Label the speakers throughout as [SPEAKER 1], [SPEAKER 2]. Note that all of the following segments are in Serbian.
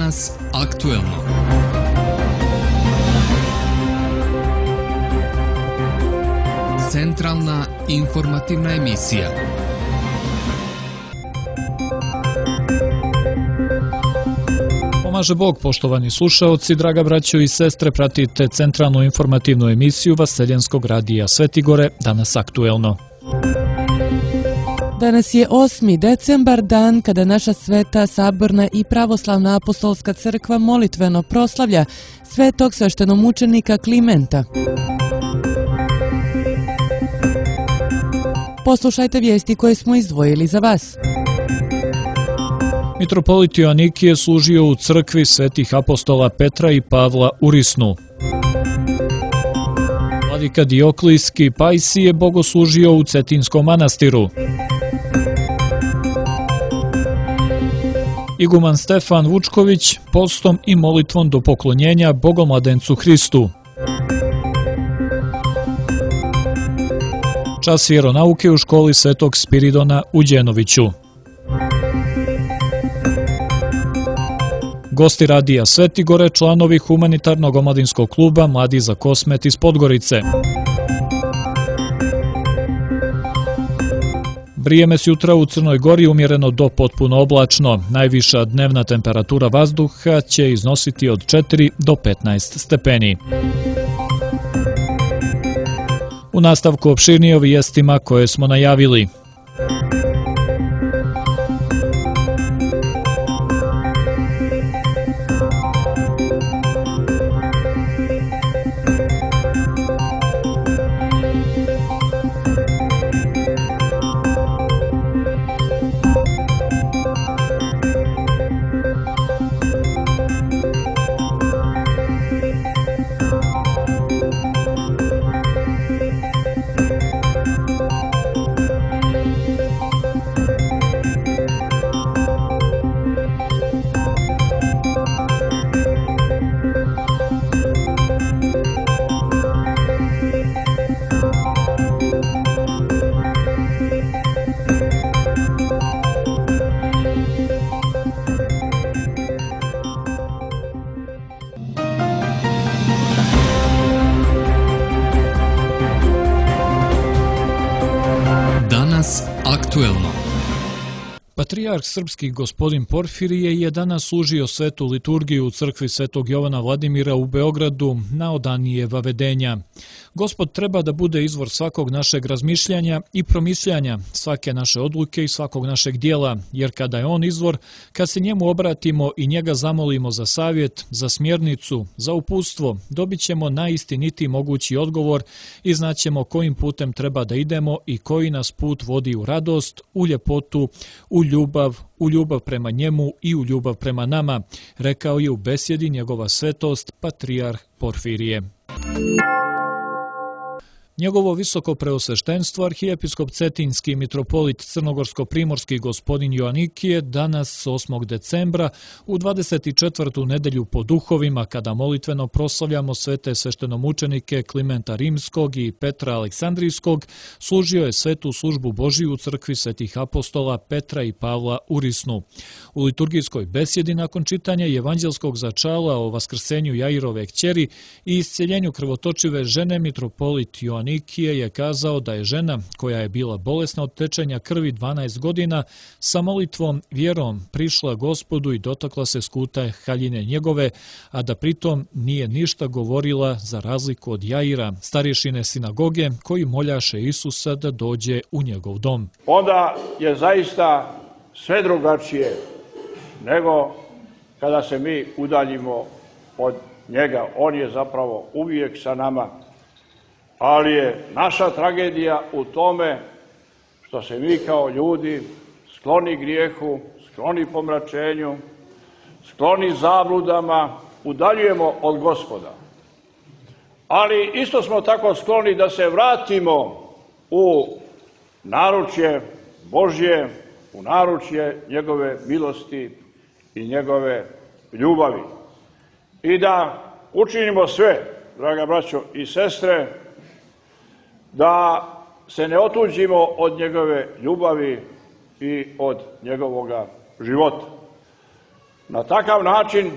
[SPEAKER 1] Danas aktuelno. Centralna informativna emisija.
[SPEAKER 2] Pomaže Bog, poštovani slušaoci, draga braćo i sestre, pratite centralnu informativnu emisiju Vaseljenskog radija Svetigore, Danas aktuelno.
[SPEAKER 3] Danas je 8. decembar, dan kada naša sveta, saborna i pravoslavna apostolska crkva molitveno proslavlja svetog sveštenomučenika Klimenta. Poslušajte vijesti koje smo izdvojili za vas.
[SPEAKER 2] Mitropolit Joanikije služio u crkvi svetih apostola Petra i Pavla u Risnu. Vladika Dioklijski Pajsije bogoslužio u Cetinskom manastiru. Iguman Stefan Vučković postom i molitvom do poklonjenja Bogomladencu Hristu. Čas vjeronauke u školi Svetog Spiridona u Đenoviću. Gosti radija Svetigore, članovi humanitarnog omladinskog kluba Mladi za Kosmet iz Podgorice. Vrijeme s jutra u Crnoj Gori umjereno do potpuno oblačno. Najviša dnevna temperatura vazduha će iznositi od 4 do 15 stepeni. U nastavku opširnije o vijestima koje smo najavili.
[SPEAKER 1] Aktuelno.
[SPEAKER 2] Patrijarh srpski gospodin Porfirije je danas služio svetu liturgiju u crkvi Svetog Jovana Vladimira u Beogradu na odanije vavedenja. Gospod treba da bude izvor svakog našeg razmišljanja i promišljanja, svake naše odluke i svakog našeg dijela, jer kada je on izvor, kad se njemu obratimo i njega zamolimo za savjet, za smjernicu, za uputstvo, dobit ćemo najistinitiji mogući odgovor i znaćemo kojim putem treba da idemo i koji nas put vodi u radost, u ljepotu, u ljubav prema njemu i u ljubav prema nama, rekao je u besjedi njegova svetost Patrijarh Porfirije. Njegovo visoko preosveštenstvo, arhijepiskop Cetinski mitropolit Crnogorsko-primorski gospodin Joanikije danas 8. decembra u 24. nedelju po duhovima, kada molitveno proslavljamo svete sveštenomučenike Klimenta Rimskog i Petra Aleksandrijskog, služio je svetu službu Božiju u crkvi svetih apostola Petra i Pavla u Risnu. U liturgijskoj besjedi nakon čitanja evanđelskog začala o vaskrsenju Jairove kćeri i isceljenju krvotočive žene, mitropolit Joanikije je kazao da je žena koja je bila bolesna od tečenja krvi 12 godina sa molitvom, vjerom prišla Gospodu i dotakla se skuta haljine njegove, a da pritom nije ništa govorila za razliku od Jaira, starješine sinagoge, koji moljaše Isusa da dođe u njegov dom.
[SPEAKER 4] Onda je zaista sve drugačije nego kada se mi udaljimo od njega. On je zapravo uvijek sa nama. Ali je naša tragedija u tome što se mi kao ljudi skloni grijehu, skloni pomračenju, skloni zabludama, udaljujemo od Gospoda. Ali isto smo tako skloni da se vratimo u naručje Božje, u naručje njegove milosti i njegove ljubavi. I da učinimo sve, draga braćo i sestre, da se ne otuđimo od njegove ljubavi i od njegovoga života. Na takav način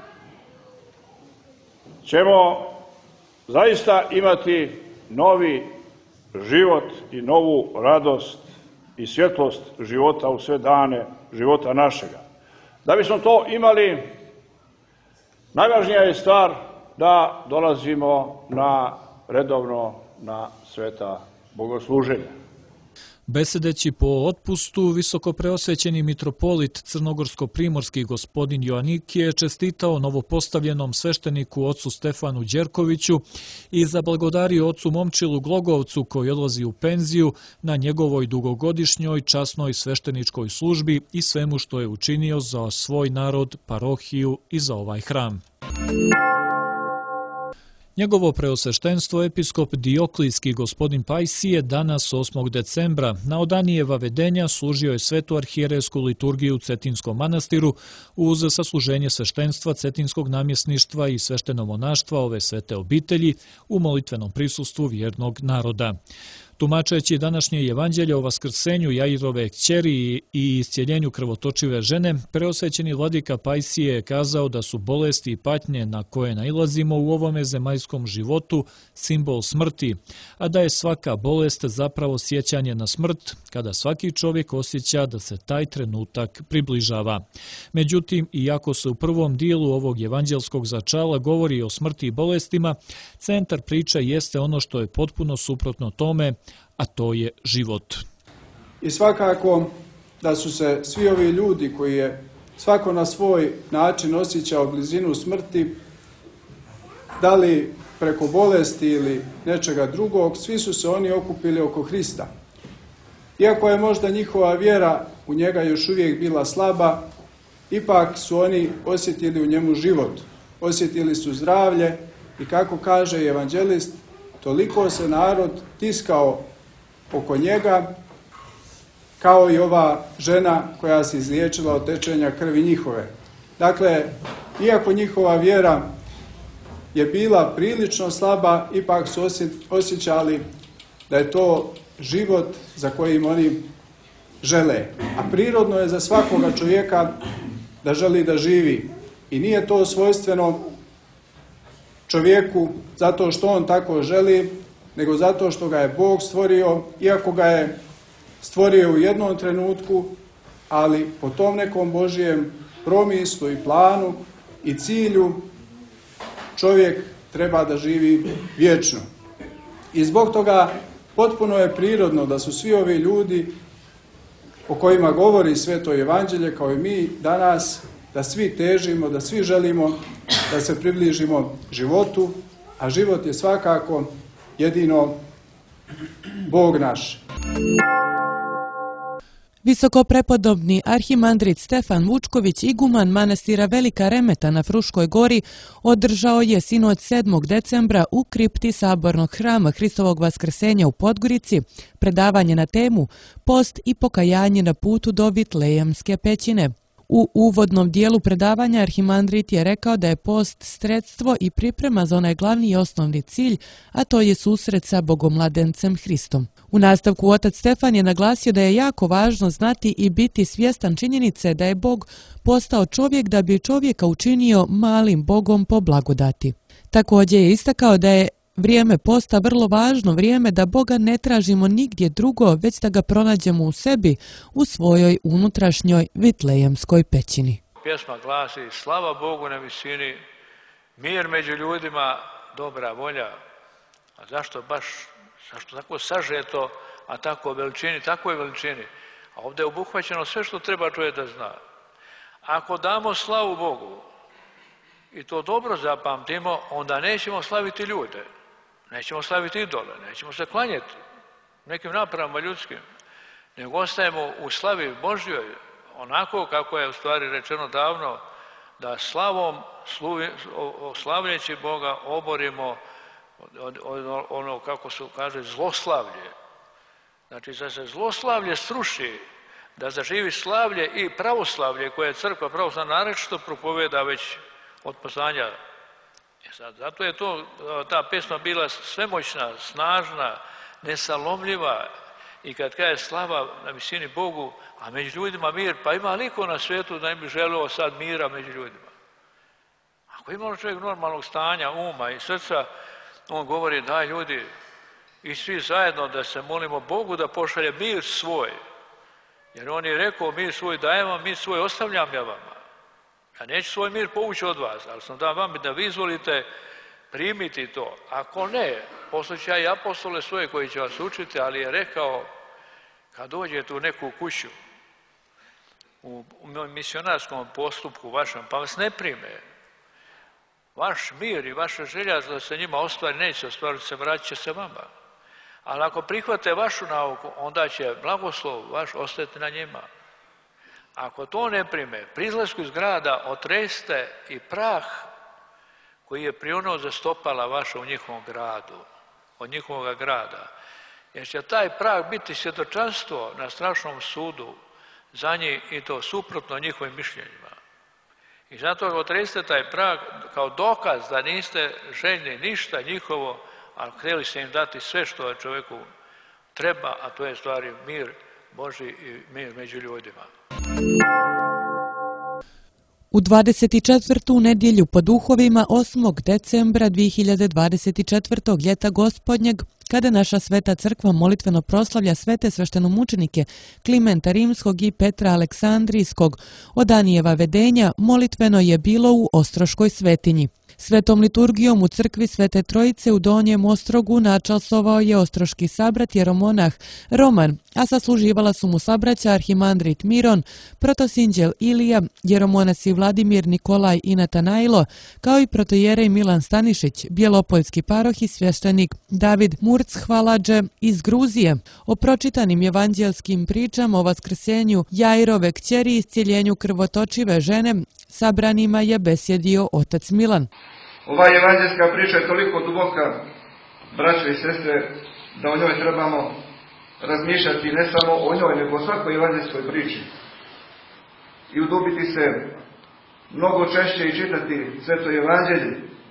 [SPEAKER 4] ćemo zaista imati novi život i novu radost i svjetlost života u sve dane života našega. Da bismo to imali, najvažnija je stvar da dolazimo redovno na sveta bogosluženja.
[SPEAKER 2] Besedeći po otpustu, visokopreosvećeni mitropolit crnogorsko-primorski gospodin Joanik je čestitao novopostavljenom svešteniku ocu Stefanu Đerkoviću i zablagodario ocu Momčilu Glogovcu koji odlazi u penziju na njegovoj dugogodišnjoj časnoj svešteničkoj službi i svemu što je učinio za svoj narod, parohiju i za ovaj hram. Njegovo preosveštenstvo episkop Dioklijski gospodin Pajsije danas 8. decembra na odanijeva vedenja služio je svetu arhijerejsku liturgiju u Cetinskom manastiru uz sasluženje sveštenstva Cetinskog namjesništva i sveštenomonaštva ove svete obitelji u molitvenom prisustvu vjernog naroda. Tumačeći današnje evanđelje o vaskrsenju Jairove kćeri i iscjeljenju krvotočive žene, preosvećeni vladika Pajsije je kazao da su bolesti i patnje na koje nailazimo u ovome zemaljskom životu simbol smrti, a da je svaka bolest zapravo sjećanje na smrt, kada svaki čovjek osjeća da se taj trenutak približava. Međutim, iako se u prvom dijelu ovog evanđelskog začala govori o smrti i bolestima, centar priče jeste ono što je potpuno suprotno tome, a to je život.
[SPEAKER 5] I svakako da su se svi ovi ljudi koji je svako na svoj način osjećao blizinu smrti, da li preko bolesti ili nečega drugog, svi su se oni okupili oko Hrista. Iako je možda njihova vjera u njega još uvijek bila slaba, ipak su oni osjetili u njemu život, osjetili su zdravlje i kako kaže evanđelist, toliko se narod tiskao oko njega, kao i ova žena koja se izliječila od tečenja krvi njihove. Dakle, iako njihova vjera je bila prilično slaba, ipak su osjećali da je to život za kojim oni žele. A prirodno je za svakoga čovjeka da želi da živi. I nije to svojstveno čovjeku zato što on tako želi, nego zato što ga je Bog stvorio, iako ga je stvorio u jednom trenutku, ali po tom nekom Božijem promislu i planu i cilju čovjek treba da živi vječno. I zbog toga potpuno je prirodno da su svi ovi ljudi o kojima govori Sveto evanđelje, kao i mi danas, da svi težimo, da svi želimo da se približimo životu, a život je svakako jedino Bog naš.
[SPEAKER 3] Visokoprepodobni arhimandrit Stefan Vučković, iguman manastira Velika Remeta na Fruškoj gori, održao je sinod 7. decembra u kripti Sabornog hrama Hristovog vaskrsenja u Podgorici predavanje na temu Post i pokajanje na putu do Vitlejemske pećine. U uvodnom dijelu predavanja arhimandrit je rekao da je post sredstvo i priprema za onaj glavni i osnovni cilj, a to je susret sa Bogomladencem Hristom. U nastavku otac Stefan je naglasio da je jako važno znati i biti svjestan činjenice da je Bog postao čovjek da bi čovjeka učinio malim Bogom po blagodati. Također je istakao da je vrijeme posta vrlo važno vrijeme da Boga ne tražimo nigdje drugo, već da ga pronađemo u sebi, u svojoj unutrašnjoj Vitlejemskoj pećini.
[SPEAKER 6] Pjesma glasi: slava Bogu na visini, mir među ljudima, dobra volja. A zašto tako sažeto, a tako veličini, takvoj veličini? A ovdje je obuhvaćeno sve što treba čovjek da zna. Ako damo slavu Bogu i to dobro zapamtimo, onda nećemo slaviti ljude, nećemo slaviti idole, nećemo se klanjati nekim napravama ljudskim, nego ostajemo u slavi Božjoj, onako kako je u stvari rečeno davno, da slavom, slavljeći Boga, oborimo ono, kako se kaže, zloslavlje. Znači, da se zloslavlje sruši, da zaživi slavlje i pravoslavlje koje je crkva pravoslavna naročito propoveda već od poslanja. Zato je ta pesma bila svemoćna, snažna, nesalomljiva, I kad kaže slava na visini Bogu, a među ljudima mir, pa ima liko na svijetu da ne bi želeo sad mira među ljudima. Ako ima čovjek normalnog stanja, uma i srca, on govori daj ljudi i svi zajedno da se molimo Bogu da pošalje mir svoj. Jer on je rekao mir svoj dajem vam, mir svoj ostavljam ja vama. Ja neću svoj mir povući od vas, ali sam dam vam da vi izvolite primiti to. Ako ne, poslaću ja i apostole svoje koji će vas učiti, ali je rekao kad dođete u neku kuću, u misionarskom postupku vašem, pa vas ne prime, vaš mir i vaša želja da se njima ostvari, neće ostvariti se, vratit će se vama. Ali ako prihvate vašu nauku, onda će blagoslov vaš ostati na njima. Ako to ne prime, pri izlasku iz grada otreste i prah koji je prionuo za stopala vaša u njihovom gradu, od njihovog grada. Jer će taj prah biti svjedočanstvo na strašnom sudu za njih i to suprotno njihovim mišljenjima. I zato otreste taj prah kao dokaz da niste željni ništa njihovo, ali htjeli ste im dati sve što čovjeku treba, a to je stvari mir Božji i mir među ljudima.
[SPEAKER 3] U 24. nedjelju po duhovima 8. decembra 2024. ljeta gospodnjeg, kada naša sveta crkva molitveno proslavlja svete sveštenomučenike Klimenta Rimskog i Petra Aleksandrijskog, od Danijeva vedenja molitveno je bilo u Ostroškoj svetinji. Svetom liturgijom u crkvi Svete Trojice u Donjem Ostrogu načasovao je ostroški sabrat jeromonah Roman, a sasluživala su mu sabraća arhimandrit Miron, protosinđel Ilija, jeromonasi Vladimir, Nikolaj i Natanajlo, kao i protojerej Milan Stanišić, bjelopoljski paroh i svještenik David Murc-Hvaladže iz Gruzije. O pročitanim evanđelskim pričama o vaskrsenju Jairove kćeri i iscjeljenju krvotočive žene sabranima je besjedio otac Milan.
[SPEAKER 7] Ova evanđelska priča je toliko duboka, braćo i sestre, da o njoj trebamo razmišljati ne samo o njoj, nego o svakoj evanđelskoj priči. I udubiti se mnogo češće i čitati sveto evanđelje,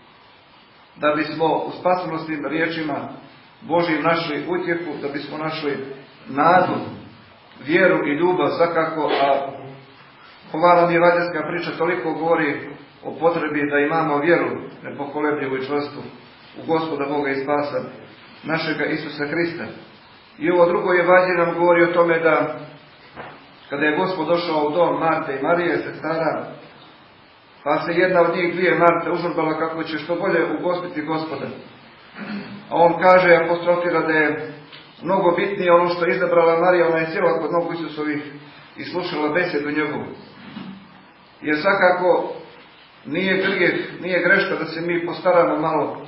[SPEAKER 7] da bismo u spasonosnim riječima Božjim našli utjehu, da bismo našli nadu, vjeru i ljubav svakako, a ova nam evanđelska priča toliko govori o potrebi da imamo vjeru nepokolebljivu i čvrstu u Gospoda Boga i Spasa našega Isusa Hrista. I ovo drugo evanđelje nam govori o tome da kada je Gospod došao u dom Marte i Marije, sestara, pa se jedna od njih dvije, Marta, užurbala kako će što bolje ugostiti Gospoda. A on kaže, apostrofira da je mnogo bitnije ono što je izabrala Marija, ona je sjela kod nogu Isusovih i slušala besedu njegovu. Jer svakako nije grijeh, nije greška da se mi postaramo malo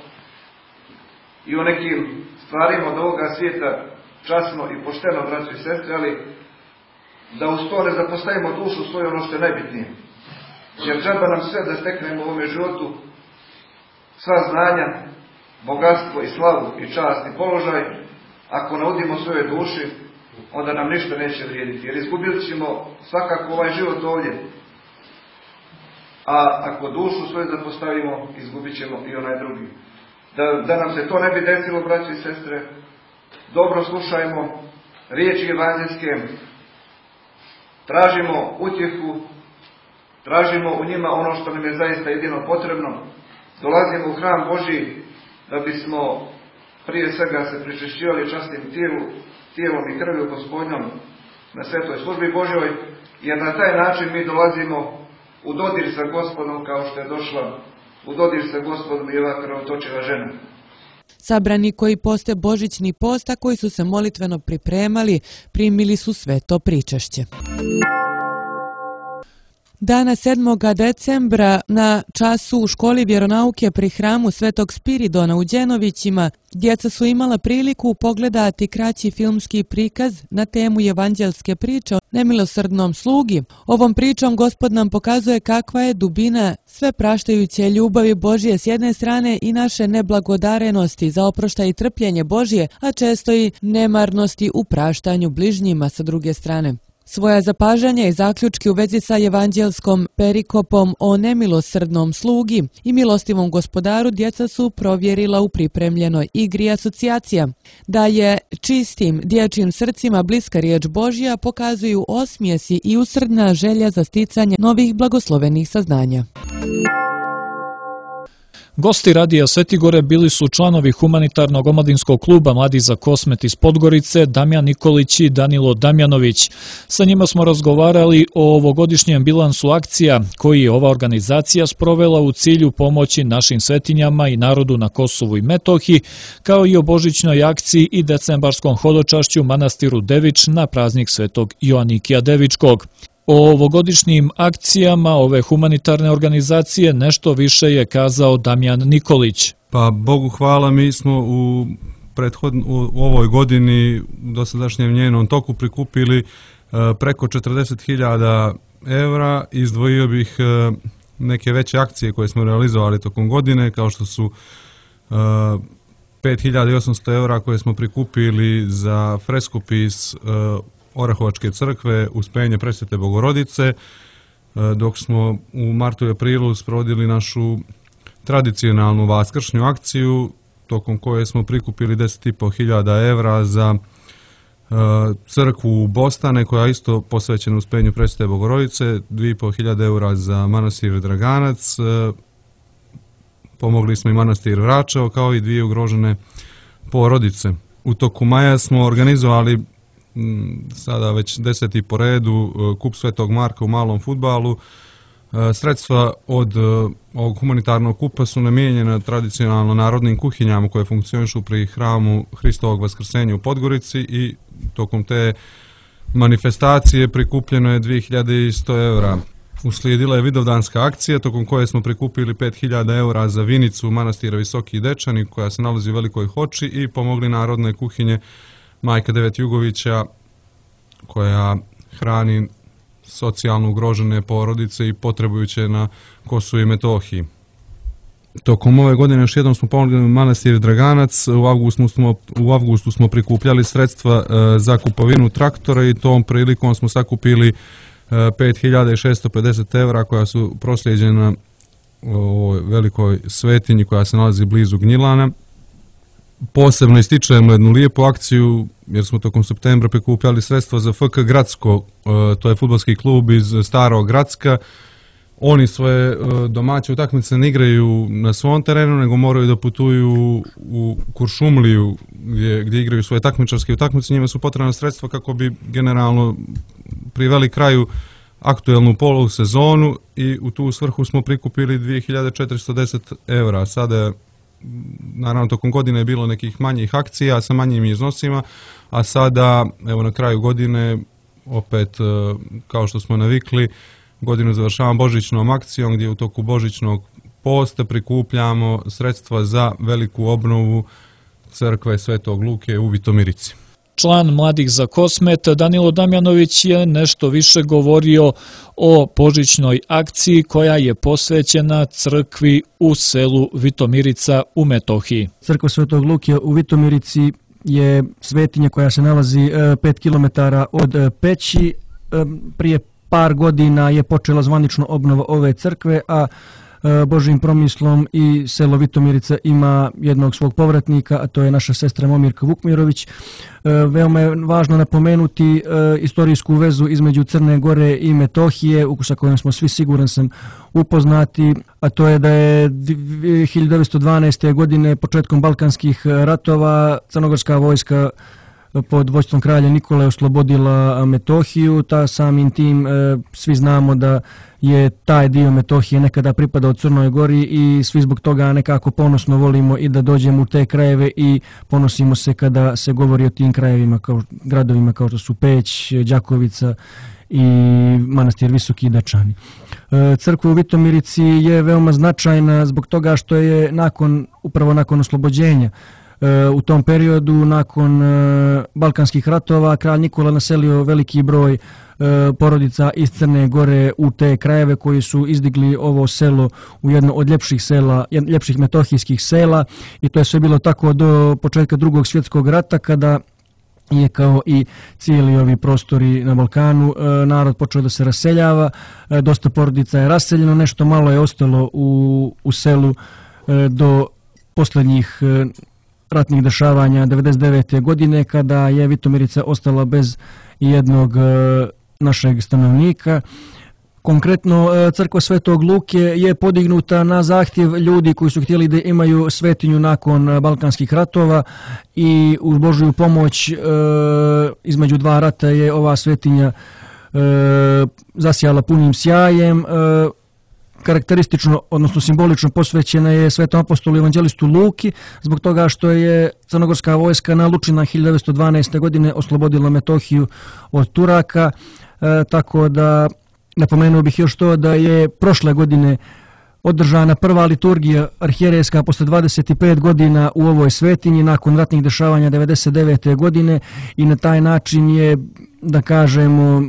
[SPEAKER 7] i o nekim stvarima od ovoga svijeta časno i pošteno, braći i sestre, ali da uz to ne zapostavimo dušu svoju, ono što je najbitnije. Jer treba nam sve da steknemo u ovome životu, sva znanja, bogatstvo i slavu i čast i položaj, ako naudimo svojoj duši, onda nam ništa neće vrijediti. Jer izgubit ćemo svakako ovaj život ovdje. A ako dušu svoju zapostavimo, izgubit ćemo i onaj drugi. Da nam se to ne bi desilo, braći i sestre, dobro slušajmo riječi evanđelske, tražimo utjehu, tražimo u njima ono što nam je zaista jedino potrebno, dolazimo u hram Božji da bismo prije svega se pričešćivali častim tijelom i krvju Gospodnjom na svetoj službi Božjoj, jer na taj način mi dolazimo u dodir sa Gospodom, kao što je došla u dodir sa Gospodom i ova krvotočiva žena.
[SPEAKER 3] Sabrani koji poste božićni post, a koji su se molitveno pripremali, primili su sveto pričešće. Dana 7. decembra na času u školi vjeronauke pri hramu Svetog Spiridona u Đenovićima djeca su imala priliku pogledati kraći filmski prikaz na temu evanđelske priče o nemilosrdnom slugi. Ovom pričom Gospod nam pokazuje kakva je dubina sve praštajuće ljubavi Božje s jedne strane i naše neblagodarenosti za oproštaj i trpljenje Božje, a često i nemarnosti u praštanju bližnjima sa druge strane. Svoja zapažanja i zaključke u vezi sa evanđelskom perikopom o nemilosrdnom slugi i milostivom gospodaru djeca su provjerila u pripremljenoj igri asocijacija. Da je čistim dječjim srcima bliska riječ Božja pokazuju osmijesi i usrdna želja za sticanje novih blagoslovenih saznanja.
[SPEAKER 2] Gosti Radija Svetigore bili su članovi humanitarnog omladinskog kluba Mladi za Kosmet iz Podgorice, Damjan Nikolić i Danilo Damjanović. Sa njima smo razgovarali o ovogodišnjem bilansu akcija koji je ova organizacija sprovela u cilju pomoći našim svetinjama i narodu na Kosovu i Metohiji, kao i o božićnoj akciji i decembarskom hodočašću manastiru Devič na praznik Svetog Joanikija Devičkog. O ovogodišnjim akcijama ove humanitarne organizacije nešto više je kazao Damjan Nikolić.
[SPEAKER 8] Pa Bogu hvala, mi smo u ovoj godini u dosadašnjem njenom toku prikupili preko 40.000 evra. Izdvojio bih neke veće akcije koje smo realizovali tokom godine, kao što su 5.800 evra koje smo prikupili za freskopis Orahovačke crkve Uspenje Presvete Bogorodice, dok smo u martu i aprilu sprovodili našu tradicionalnu vaskršnju akciju, tokom koje smo prikupili 10.500 evra za crkvu u Bostane, koja je isto posvećena Uspenju Presvete Bogorodice, 2.500 evra za manastir Draganac, pomogli smo i manastir Vračevo, kao i 2 ugrožene porodice. U toku maja smo organizovali sada već 10. po redu kup Svetog Marka u malom fudbalu. Sredstva od ovog humanitarnog kupa su namijenjena tradicionalno narodnim kuhinjama koje funkcionišu pri hramu Hristovog Vaskrsenja u Podgorici i tokom te manifestacije prikupljeno je 2.100 evra. Uslijedila je vidovdanska akcija tokom koje smo prikupili 5.000 evra za vinicu manastira Visoki Dečani koja se nalazi u Velikoj Hoči i pomogli narodne kuhinje Majka Devet Jugovića koja hrani socijalno ugrožene porodice i potrebujuće na Kosovu i Metohiji. Tokom ove godine još jednom smo pomogli manastir Draganac, u avgustu smo prikupljali sredstva za kupovinu traktora i tom prilikom smo sakupili 5.650 evra koja su proslijeđena u ovoj velikoj svetinji koja se nalazi blizu Gnjilana. Posebno ističemo jednu lijepu akciju jer smo tokom septembra prikupljali sredstva za FK Gradsko, to je fudbalski klub iz Starog Gradska. Oni svoje domaće utakmice ne igraju na svom terenu, nego moraju da putuju u Kuršumliju gdje igraju svoje takmičarske utakmice. Njima su potrebna sredstva kako bi generalno priveli kraju aktuelnu polusezonu i u tu svrhu smo prikupili 2.410 evra. Sada naravno tokom godine je bilo nekih manjih akcija sa manjim iznosima, a sada evo na kraju godine opet kao što smo navikli godinu završavamo božićnom akcijom gdje u toku božićnog posta prikupljamo sredstva za veliku obnovu crkve Svetog Luke u Vitomirici.
[SPEAKER 2] Član Mladih za Kosmet Danilo Damjanović je nešto više govorio o božićnoj akciji koja je posvećena crkvi u selu Vitomirica u Metohiji.
[SPEAKER 9] Crkva Svetog Luke u Vitomirici je svetinja koja se nalazi 5 km od Peći. Prije par godina je počela zvanično obnova ove crkve, a Božjim promislom i selo Vitomirica ima jednog svog povratnika, a to je naša sestra Momirka Vukmirović. Veoma je važno napomenuti istorijsku vezu između Crne Gore i Metohije, sa kojom smo svi siguran sam upoznati, a to je da je 1912. godine početkom Balkanskih ratova crnogorska vojska pod vođstvom kralja Nikole oslobodila Metohiju, samim tim svi znamo da je taj dio Metohije nekada pripadao Crnoj Gori i svi zbog toga nekako ponosno volimo i da dođemo u te krajeve i ponosimo se kada se govori o tim krajevima, gradovima kao što su Peć, Đakovica i manastir Visoki Dečani. Crkva u Vitomirici je veoma značajna zbog toga što je upravo nakon oslobođenja u tom periodu, nakon Balkanskih ratova, kralj Nikola naselio veliki broj porodica iz Crne Gore u te krajeve koji su izdigli ovo selo u jedno od ljepših metohijskih sela i to je sve bilo tako do početka Drugog svjetskog rata kada je kao i cijeli ovi prostori na Balkanu narod počeo da se raseljava, dosta porodica je raseljeno, nešto malo je ostalo u selu do posljednjih ratnih dešavanja 1999. godine kada je Vitomirica ostala bez jednog našeg stanovnika. Konkretno, crkva Svetog Luke je podignuta na zahtjev ljudi koji su htjeli da imaju svetinju nakon Balkanskih ratova i uz Božju pomoć između dva rata je ova svetinja zasijala punim sjajem. Karakteristično, odnosno simbolično posvećena je Svetom apostolu evanđelistu Luki zbog toga što je crnogorska vojska na Lučina 1912. godine oslobodila Metohiju od Turaka, tako da napomenuo bih još to da je prošle godine održana prva liturgija arhijerejska posle 25 godina u ovoj svetinji nakon ratnih dešavanja 1999. godine i na taj način je, da kažemo,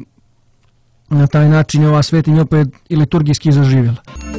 [SPEAKER 9] ova svetinja opet i liturgijski zaživjela.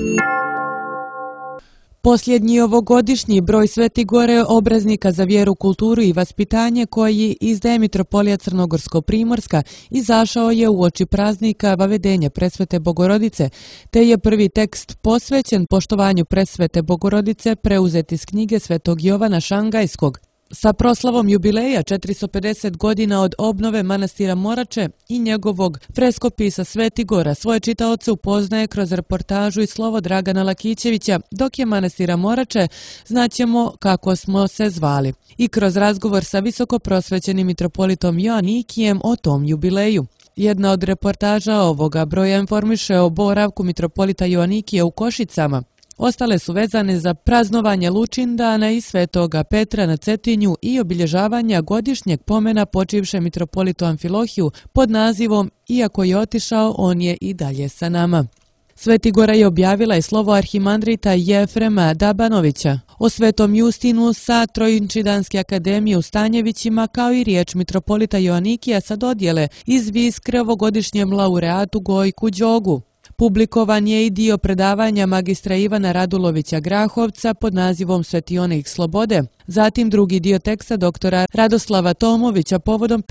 [SPEAKER 3] Posljednji ovogodišnji broj Svetigore obraznika za vjeru, kulturu i vaspitanje koji izdaje Mitropolija Crnogorsko-Primorska izašao je uoči praznika Vavedenja Presvete Bogorodice, te je prvi tekst posvećen poštovanju Presvete Bogorodice preuzet iz knjige Svetog Jovana Šangajskog. Sa proslavom jubileja 450 godina od obnove manastira Morače i njegovog freskopisa Svetigora svoje čitaoce upoznaje kroz reportažu i slovo Dragana Lakićevića, dok je manastira Morače znaćemo kako smo se zvali. I kroz razgovor sa visoko prosvećenim mitropolitom Joanikijem o tom jubileju. Jedna od reportaža ovoga broja informiše o boravku mitropolita Joanikija u Košicama. Ostale su vezane za praznovanje Lučindana i Svetoga Petra na Cetinju i obilježavanja godišnjeg pomena počivše mitropolitu Amfilohiju pod nazivom Iako je otišao, on je i dalje sa nama. Svetigora je objavila i slovo arhimandrita Jefrema Dabanovića o Svetom Justinu sa Trojinčidanske akademije u Stanjevićima, kao i riječ mitropolita Joanikija sa dodjele iz Viskre ovogodišnjem laureatu Gojku Đogu. Publikovan je i dio predavanja magistra Ivana Radulovića Grahovca pod nazivom Svetionik slobode, zatim drugi dio teksta doktora Radoslava Tomovića povodom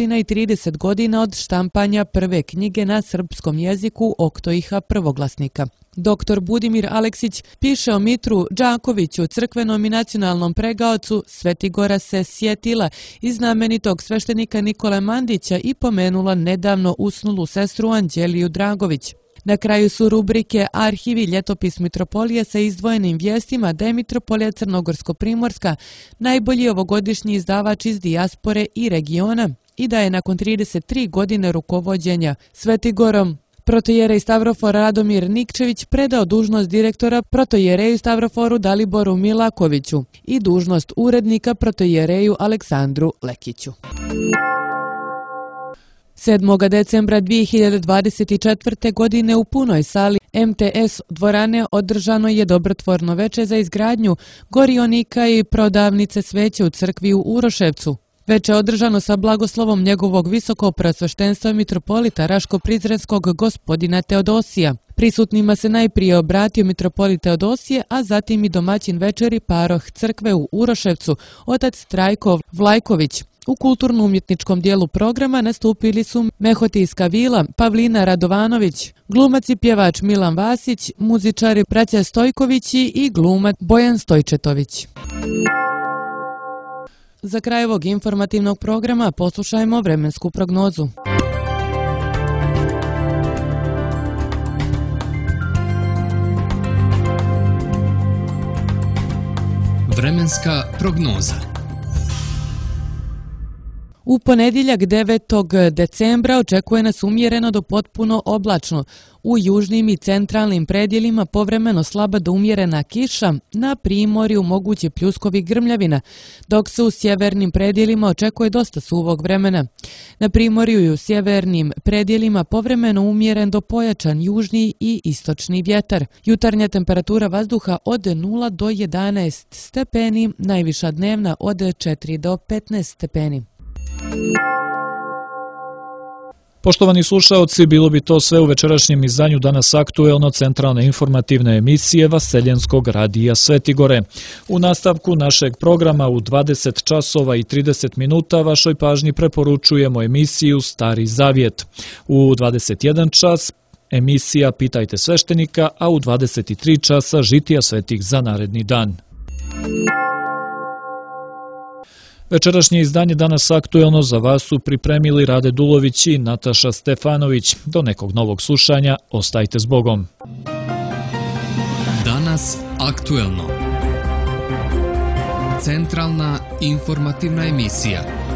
[SPEAKER 3] 530 godina od štampanja prve knjige na srpskom jeziku Oktoiha prvoglasnika. Dr. Budimir Aleksić piše o Mitru Đakoviću, crkvenom i nacionalnom pregaocu. Svetigora se sjetila i znamenitog sveštenika Nikole Mandića i pomenula nedavno usnulu sestru Anđeliju Dragović. Na kraju su rubrike Arhiv i ljetopis Mitropolije sa izdvojenim vijestima da je Mitropolija Crnogorsko-Primorska najbolji ovogodišnji izdavač iz dijaspore i regiona i da je nakon 33 godine rukovođenja Svetigorom protojerej Stavrofor Radomir Nikčević predao dužnost direktora protojereju Stavroforu Daliboru Milakoviću i dužnost urednika protojereju Aleksandru Lekiću. 7. decembra 2024. godine u punoj sali MTS dvorane održano je dobrotvorno veče za izgradnju gorionika i prodavnice sveće u crkvi u Uroševcu. Veče održano sa blagoslovom njegovog visokopreosveštenstva mitropolita Raško-Prizrenskog gospodina Teodosija. Prisutnima se najprije obratio mitropolit Teodosije, a zatim i domaćin večeri paroh crkve u Uroševcu, otac Trajko Vlajković. U kulturno-umjetničkom dijelu programa nastupili su Mehotijska vila, Pavlina Radovanović, glumac i pjevač Milan Vasić, muzičari braća Stojkovići i glumac Bojan Stojčetović. Za kraj ovog informativnog programa poslušajmo vremensku prognozu.
[SPEAKER 1] Vremenska prognoza.
[SPEAKER 3] U ponedjeljak 9. decembra očekuje nas umjereno do potpuno oblačno. U južnim i centralnim predjelima povremeno slaba do umjerena kiša, na primorju mogući pljuskovi grmljavina, dok se u sjevernim predjelima očekuje dosta suvog vremena. Na primorju i u sjevernim predjelima povremeno umjeren do pojačan južni i istočni vjetar. Jutarnja temperatura vazduha od 0 do 11 stepeni, najviša dnevna od 4 do 15 stepeni.
[SPEAKER 2] Poštovani slušaoci, bilo bi to sve u večerašnjem izdanju Danas aktuelno centralne informativne emisije Vaseljenskog radija Svetigore. U nastavku našeg programa u 20 časova i 30 minuta vašoj pažnji preporučujemo emisiju Stari Zavjet. U 21 čas emisija Pitajte sveštenika, a u 23 časa Žitija svetih za naredni dan. Večerašnje izdanje Danas aktuelno za vas su pripremili Rade Dulović i Nataša Stefanović. Do nekog novog slušanja, ostajte s Bogom.
[SPEAKER 1] Danas aktuelno. Centralna informativna emisija.